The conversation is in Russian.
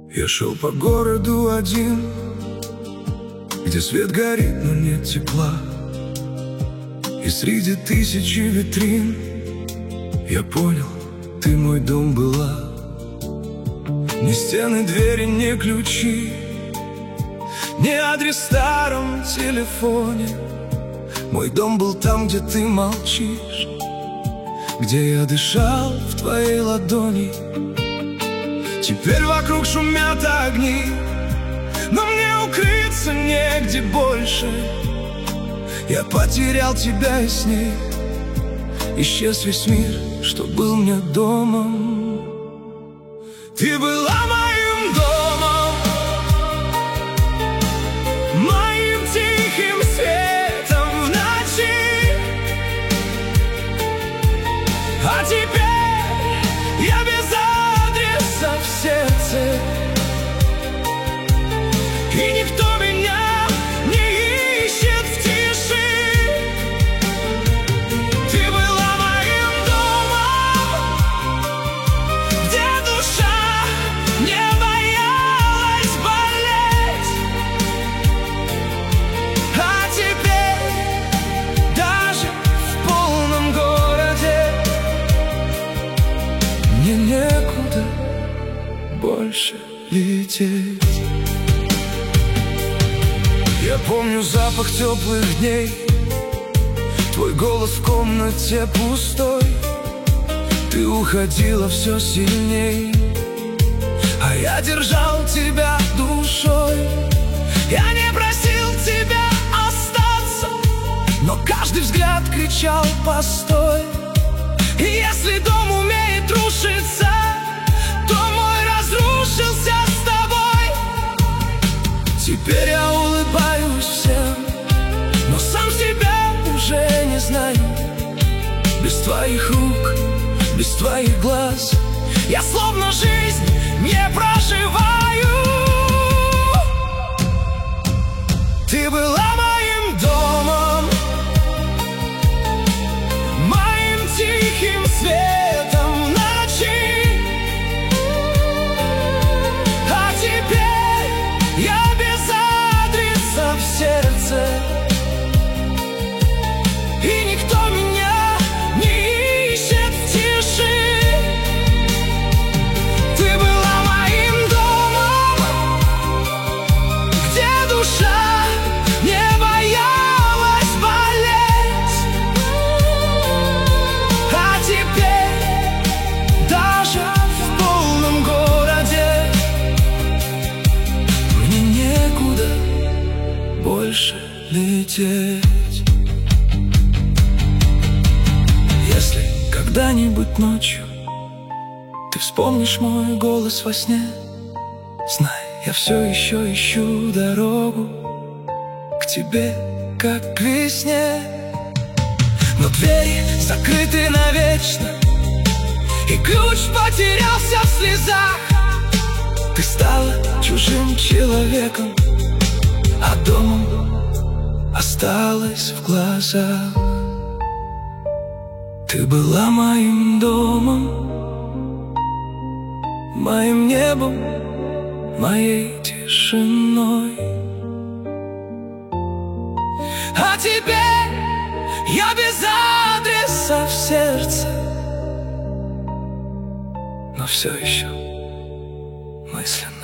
Я шел по городу один, где свет горит, но нет тепла. И среди тысячи витрин я понял, ты мой дом была. Ни стены, двери, ни ключи, ни адрес в старом телефоне. Мой дом был там, где ты молчишь, где я дышал в твоей ладони. Теперь вокруг шумят огни, но мне укрыться негде больше. Я потерял тебя, и с ней исчез весь мир, что был мне домом. Ты была моим домом, моим тихим светом в ночи. А теперь я без адреса в сердце, и никто меня не ищет в тиши. Ты была моим домом, где душа не боялась болеть. А теперь даже в полном городе мне некуда больше лететь. Я помню запах теплых дней, твой голос в комнате пустой. Ты уходила все сильней, а я держал тебя душой. Я не просил тебя остаться, но каждый взгляд кричал: постой. И если дом умеет рушиться, то мой разрушился с тобой. Теперь я улыбаюсь всем, но сам себя уже не знаю. Без твоих рук, без твоих глаз я словно жизнь не проживаю. Ты была моим домом, моим тихим светом в ночи. А теперь я без адреса в сердце, и никто меня не ищет в тиши. Ты была моим домом, где душа не боялась болеть. А теперь даже в полном городе мне некуда больше лететь. Если когда-нибудь ночью ты вспомнишь мой голос во сне, знай, я все еще ищу дорогу к тебе, как к весне. Но двери закрыты навечно, и ключ потерялся в слезах. Ты стала чужим человеком, а домом осталась в глазах. Ты была моим домом, моим небом, моей тишиной. А теперь я без адреса в сердце, но все еще мысленно.